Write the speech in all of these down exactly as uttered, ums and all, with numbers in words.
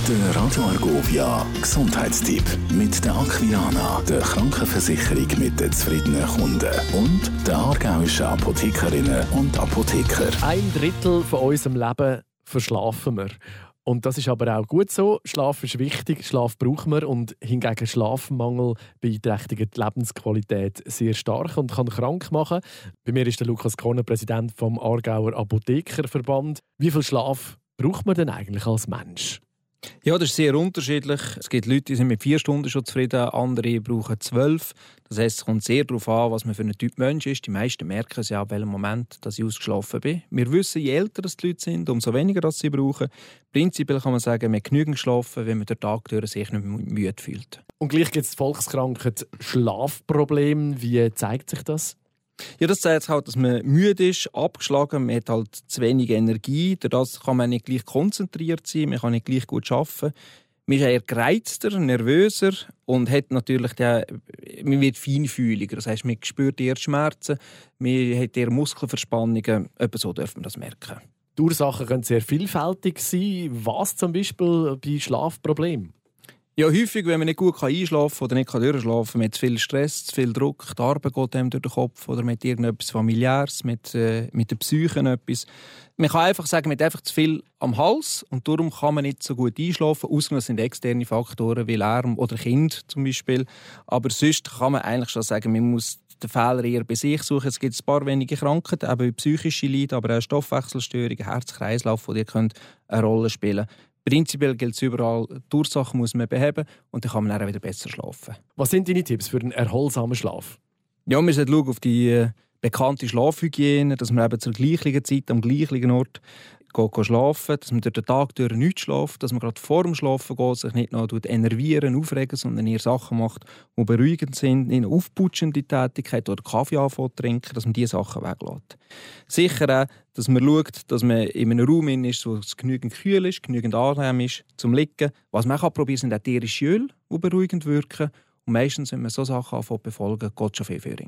Der Radio Argovia Gesundheitstipp mit der Aquilana, der Krankenversicherung mit den zufriedenen Kunden, und der aargauischen Apothekerinnen und Apotheker. Ein Drittel von unserem Leben verschlafen wir. Und das ist aber auch gut so. Schlaf ist wichtig, Schlaf brauchen wir. Und hingegen Schlafmangel beeinträchtigt die Lebensqualität sehr stark und kann krank machen. Bei mir ist der Lukas Korner, Präsident vom Aargauer Apothekerverband. Wie viel Schlaf braucht man denn eigentlich als Mensch? Ja, das ist sehr unterschiedlich. Es gibt Leute, die sind mit vier Stunden schon zufrieden, andere brauchen zwölf. Das heisst, es kommt sehr darauf an, was man für ein Typ Mensch ist. Die meisten merken es ja ab welchem Moment, dass ich ausgeschlafen bin. Wir wissen, je älter die Leute sind, umso weniger dass sie brauchen. Prinzipiell kann man sagen, man hat genügend geschlafen, wenn man den Tag durch sich nicht müde fühlt. Und gleich gibt es die Volkskrankheit Schlafprobleme. Wie zeigt sich das? Ja, das zeigt halt, dass man müde ist, abgeschlagen, man hat halt zu wenig Energie. Dadurch kann man nicht gleich konzentriert sein, man kann nicht gleich gut arbeiten. Man ist eher gereizter, nervöser und hat natürlich den, man wird feinfühliger. Das heisst, man spürt eher Schmerzen, man hat eher Muskelverspannungen. Etwa so darf man das merken. Die Ursachen können sehr vielfältig sein. Was zum Beispiel bei Schlafproblemen? Ja, häufig, wenn man nicht gut einschlafen kann oder nicht durchschlafen kann, man hat zu viel Stress, zu viel Druck, die Arbeit geht einem durch den Kopf oder mit irgendetwas Familiäres, mit, äh, mit der Psyche etwas. Man kann einfach sagen, man hat einfach zu viel am Hals und darum kann man nicht so gut einschlafen. Ausgenommen sind externe Faktoren wie Lärm oder Kind zum Beispiel. Aber sonst kann man eigentlich schon sagen, man muss den Fehler eher bei sich suchen. Es gibt ein paar wenige Krankheiten, eben psychische Leiden, aber auch Stoffwechselstörungen, Herz-Kreislauf, die eine Rolle spielen können. Prinzipiell gilt es überall, die Ursache muss man beheben und dann kann man dann wieder besser schlafen. Was sind deine Tipps für einen erholsamen Schlaf? Ja, wir sollten schauen auf die äh, bekannte Schlafhygiene, dass man eben zur gleichen Zeit am gleichen Ort geht schlafen, dass man durch den Tag durch nichts schläft, dass man gerade vor dem Schlafen geht, sich nicht noch enervieren, aufregen, sondern eher Sachen macht, die beruhigend sind, eine aufputschende Tätigkeit oder Kaffee anfangen zu trinken, dass man diese Sachen weglässt. Sicher auch, dass man schaut, dass man in einem Raum ist, wo es genügend kühl ist, genügend angenehm ist zum Liegen. Was man auch probieren kann, sind ätherische Öle, die beruhigend wirken. Und meistens, wenn man so Sachen anfangen zu befolgen, geht es schon viel früher.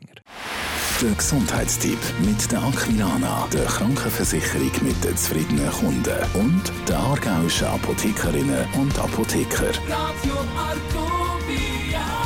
Der Gesundheitstipp mit der Aquilana, der Krankenversicherung mit den zufriedenen Kunden, und der aargauischen Apothekerinnen und Apotheker. Radio Argovia.